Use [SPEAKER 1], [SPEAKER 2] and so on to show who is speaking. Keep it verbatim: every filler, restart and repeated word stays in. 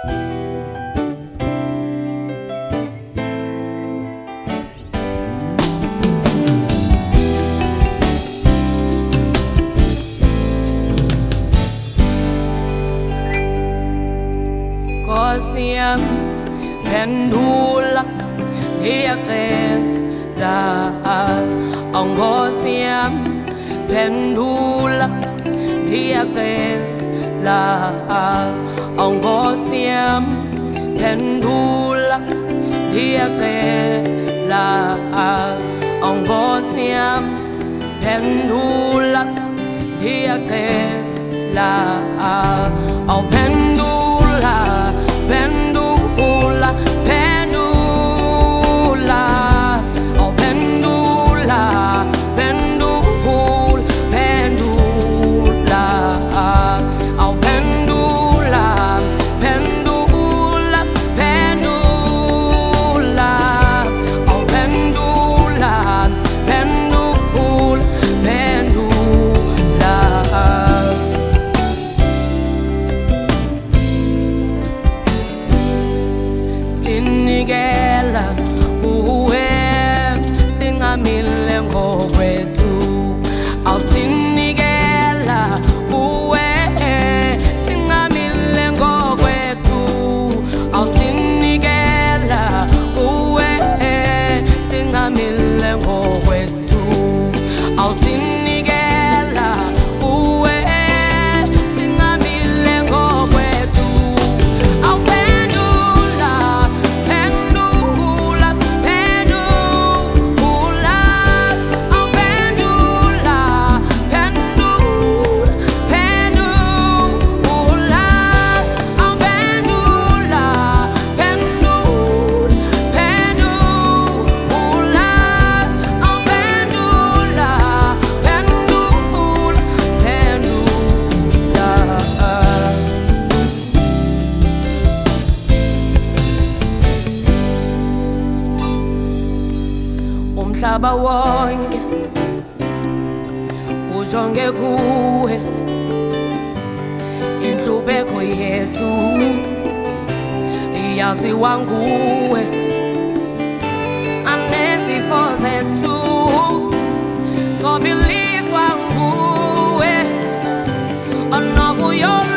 [SPEAKER 1] Nkosi yami phendula ngiyacela, Nkosi yami phendula ngiyacela, Nkosi yami phendula ngiyacela, Nkosi yami phendula ngiyacela, awuphendula Pendula, pendula, oh pendula, pendula, pendula, oh pendula, pendula, pendula, oh pendula, pendula, pendula. Sinikela kuwe singamile ngokwethu, awusinikela kuwe singamile ngokwethu, awusinikela kuwe singamile ngokwethu, awusinikela kuwe singamile ngokwethu, awuphendula Pendula, pendula, oh pendula, pendula, pendula, oh pendula, pendula, pendula, oh pendula, pendula, pendula. Umhlaba wonke ujonge kuwe, inhlupeko yethu iyaziwa nguwe, anezifo zethu zobiliswa nguwe, onovuyo